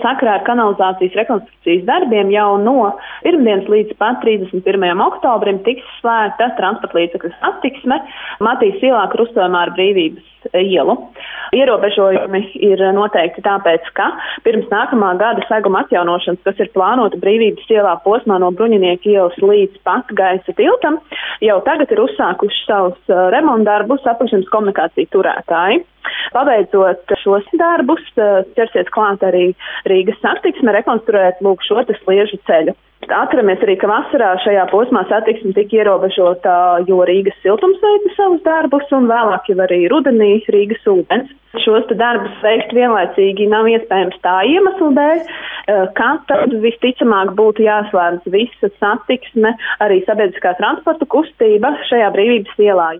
sakarā ar kanalizācijas rekonstrukcijas darbiem jau no pirmdienas līdz pat 31. oktobrim tiks slēgta transporta līdzekļu satiksme Matīs ielā krustojumā ar Brīvības ielu. Ierobežojumi ir noteikti tāpēc, ka pirms nākamā gada seguma atjaunošanas, kas ir plānota Brīvības ielā posmā no Bruņinieku ielas līdz pat Gaisa tiltam, jau tagad ir uzsākuši savus remontdarbus apakšzemes komunikāciju turētāji. Pabeidzot šos darbus, ķersies klāt arī Rīgas satiksme rekonstruēt šo sliežu ceļu. Atceramies arī, ka vasarā šajā posmā satiksme tika ierobežota, jo Rīgas siltums veica savus darbus un vēlāk jau arī rudenī Rīgas ūdens. Šos darbus veikt vienlaicīgi nav iespējams tā iemesla dēļ, ka tad visticamāk būtu jāslēdz visa satiksme, arī sabiedriskā transporta kustība šajā Brīvības ielā.